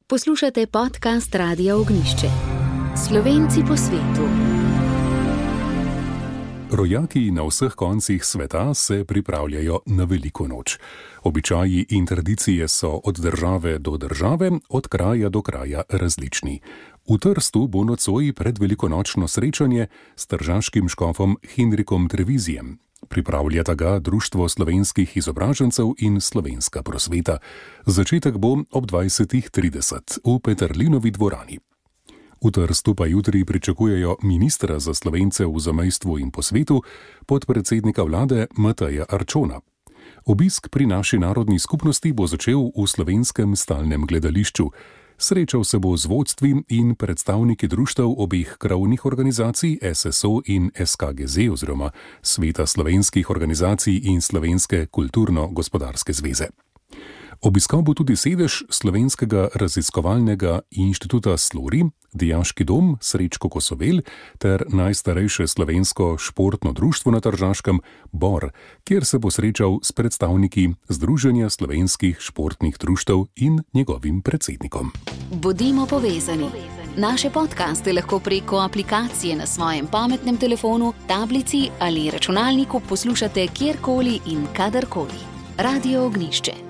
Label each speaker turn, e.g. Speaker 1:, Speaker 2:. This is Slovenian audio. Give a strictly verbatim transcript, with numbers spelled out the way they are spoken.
Speaker 1: Poslušate podcast Radia Ognjišče. Slovenci po svetu.
Speaker 2: Rojaki na vseh koncih sveta se pripravljajo na veliko noč. Običaji in tradicije so od države do države, od kraja do kraja različni. V Trstu bo nocoj pred velikonočno srečanje s tržaškim škofom Henrikom Trevizijem. Pripravljata ga Društvo slovenskih izobražencev in Slovenska prosveta. Začetek bo ob dvajsetih trideset v Peterlinovi dvorani. V Trstu pa jutri pričakujejo ministra za Slovence v zamejstvu in po svetu, podpredsednika vlade Mateja Arčona. Obisk pri naši narodni skupnosti bo začel v Slovenskem stalnem gledališču. Srečal se bo z vodstvi in predstavniki društev obeh krovnih organizacij S S O in S K G Z oziroma Sveta slovenskih organizacij in Slovenske kulturno-gospodarske zveze. Obiskal bo tudi sedež Slovenskega raziskovalnega inštituta Slori, Dijaški dom Srečko Kosovel ter najstarejše slovensko športno društvo na Tržaškem Bor, kjer se bo srečal s predstavniki Združenja slovenskih športnih društev in njegovim predsednikom.
Speaker 1: Bodimo povezani. Naše podcaste lahko preko aplikacije na svojem pametnem telefonu, tablici ali računalniku poslušate kjerkoli in kadarkoli. Radio Ognjišče.